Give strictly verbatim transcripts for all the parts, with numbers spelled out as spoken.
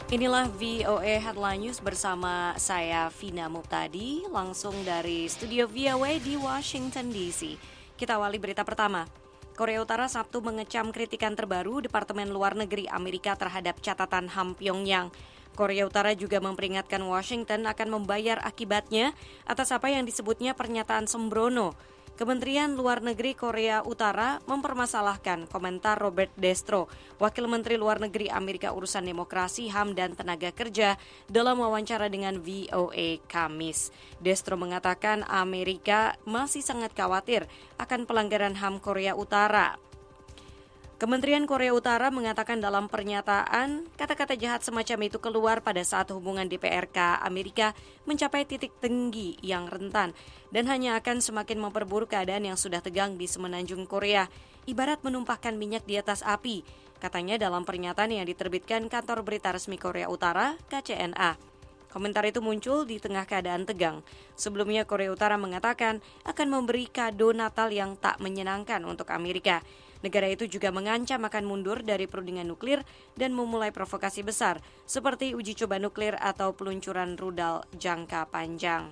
Inilah V O A Headline News bersama saya Vina Muptadi, langsung dari studio V O A di Washington D C. Kita awali berita pertama. Korea Utara Sabtu mengecam kritikan terbaru Departemen Luar Negeri Amerika terhadap catatan H A M Pyongyang. Korea Utara juga memperingatkan Washington akan membayar akibatnya atas apa yang disebutnya pernyataan sembrono. Kementerian Luar Negeri Korea Utara mempermasalahkan komentar Robert Destro, Wakil Menteri Luar Negeri Amerika Urusan Demokrasi, H A M dan Tenaga Kerja dalam wawancara dengan V O A Kamis. Destro mengatakan Amerika masih sangat khawatir akan pelanggaran H A M Korea Utara. Kementerian Korea Utara mengatakan dalam pernyataan, kata-kata jahat semacam itu keluar pada saat hubungan D P R K Amerika mencapai titik tinggi yang rentan dan hanya akan semakin memperburuk keadaan yang sudah tegang di semenanjung Korea, ibarat menumpahkan minyak di atas api, katanya dalam pernyataan yang diterbitkan kantor berita resmi Korea Utara, K C N A. Komentar itu muncul di tengah keadaan tegang. Sebelumnya Korea Utara mengatakan akan memberi kado Natal yang tak menyenangkan untuk Amerika. Negara itu juga mengancam akan mundur dari perundingan nuklir dan memulai provokasi besar, seperti uji coba nuklir atau peluncuran rudal jangka panjang.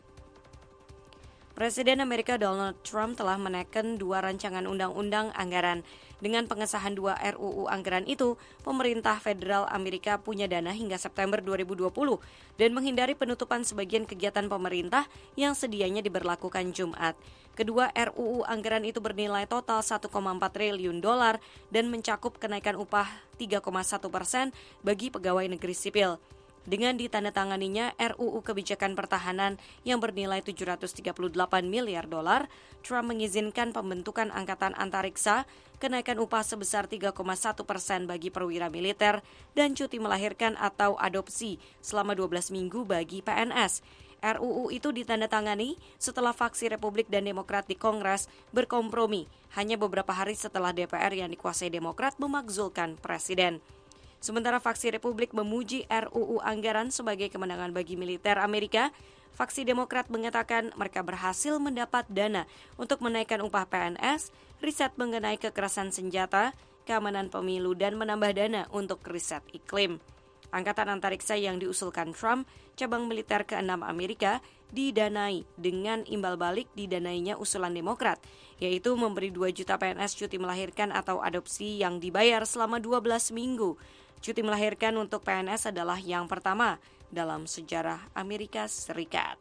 Presiden Amerika Donald Trump telah menekan dua rancangan undang-undang anggaran. Dengan pengesahan dua R U U anggaran itu, pemerintah federal Amerika punya dana hingga September dua ribu dua puluh dan menghindari penutupan sebagian kegiatan pemerintah yang sedianya diberlakukan Jumat. Kedua R U U anggaran itu bernilai total satu koma empat triliun dolar dan mencakup kenaikan upah tiga koma satu persen bagi pegawai negeri sipil. Dengan ditandatanganinya R U U kebijakan pertahanan yang bernilai tujuh ratus tiga puluh delapan miliar dolar, Trump mengizinkan pembentukan angkatan antariksa, kenaikan upah sebesar tiga koma satu persen bagi perwira militer, dan cuti melahirkan atau adopsi selama dua belas minggu bagi P N S. R U U itu ditandatangani setelah faksi Republik dan Demokrat di Kongres berkompromi hanya beberapa hari setelah D P R yang dikuasai Demokrat memakzulkan Presiden. Sementara faksi Republik memuji R U U anggaran sebagai kemenangan bagi militer Amerika, faksi Demokrat mengatakan mereka berhasil mendapat dana untuk menaikkan upah P N S, riset mengenai kekerasan senjata, keamanan pemilu, dan menambah dana untuk riset iklim. Angkatan antariksa yang diusulkan Trump, cabang militer keenam Amerika, didanai dengan imbal balik didanainya usulan Demokrat, yaitu memberi dua juta P N S cuti melahirkan atau adopsi yang dibayar selama dua belas minggu. Cuti melahirkan untuk P N S adalah yang pertama dalam sejarah Amerika Serikat.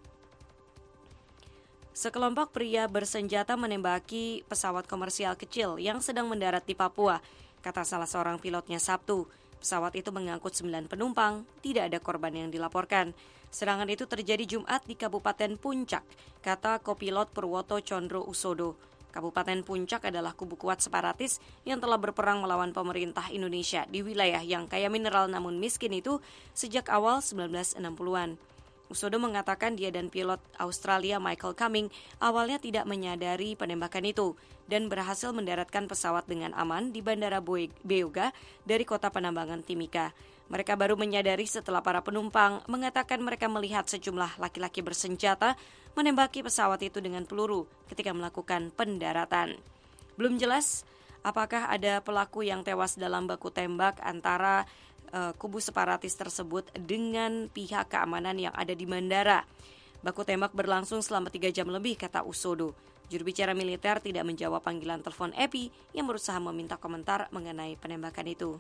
Sekelompok pria bersenjata menembaki pesawat komersial kecil yang sedang mendarat di Papua, kata salah seorang pilotnya Sabtu. Pesawat itu mengangkut sembilan penumpang, tidak ada korban yang dilaporkan. Serangan itu terjadi Jumat di Kabupaten Puncak, kata kopilot Purwoto Condro Usodo. Kabupaten Puncak adalah kubu kuat separatis yang telah berperang melawan pemerintah Indonesia di wilayah yang kaya mineral namun miskin itu sejak awal sembilan belas enam puluhan. Usodo mengatakan dia dan pilot Australia Michael Cumming awalnya tidak menyadari penembakan itu dan berhasil mendaratkan pesawat dengan aman di Bandara Beoga dari kota penambangan Timika. Mereka baru menyadari setelah para penumpang mengatakan mereka melihat sejumlah laki-laki bersenjata menembaki pesawat itu dengan peluru ketika melakukan pendaratan. Belum jelas apakah ada pelaku yang tewas dalam baku tembak antara uh, kubu separatis tersebut dengan pihak keamanan yang ada di bandara. Baku tembak berlangsung selama tiga jam lebih, kata Usodo. Juru bicara militer tidak menjawab panggilan telepon E P I yang berusaha meminta komentar mengenai penembakan itu.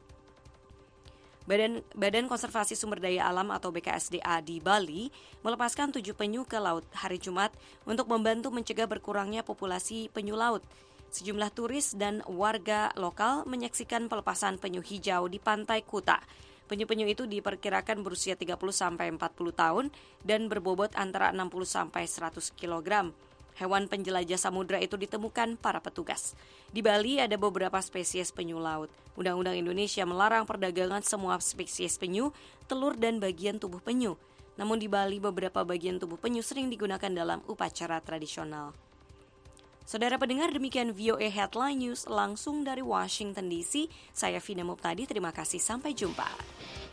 Badan, Badan Konservasi Sumber Daya Alam atau B K S D A di Bali melepaskan tujuh penyu ke laut hari Jumat untuk membantu mencegah berkurangnya populasi penyu laut. Sejumlah turis dan warga lokal menyaksikan pelepasan penyu hijau di Pantai Kuta. Penyu-penyu itu diperkirakan berusia tiga puluh sampai empat puluh tahun dan berbobot antara enam puluh sampai seratus kilogram. Hewan penjelajah samudra itu ditemukan para petugas. Di Bali ada beberapa spesies penyu laut. Undang-undang Indonesia melarang perdagangan semua spesies penyu, telur dan bagian tubuh penyu. Namun di Bali beberapa bagian tubuh penyu sering digunakan dalam upacara tradisional. Saudara pendengar, demikian V O A Headline News langsung dari Washington D C. Saya Vina Muptadi, terima kasih, sampai jumpa.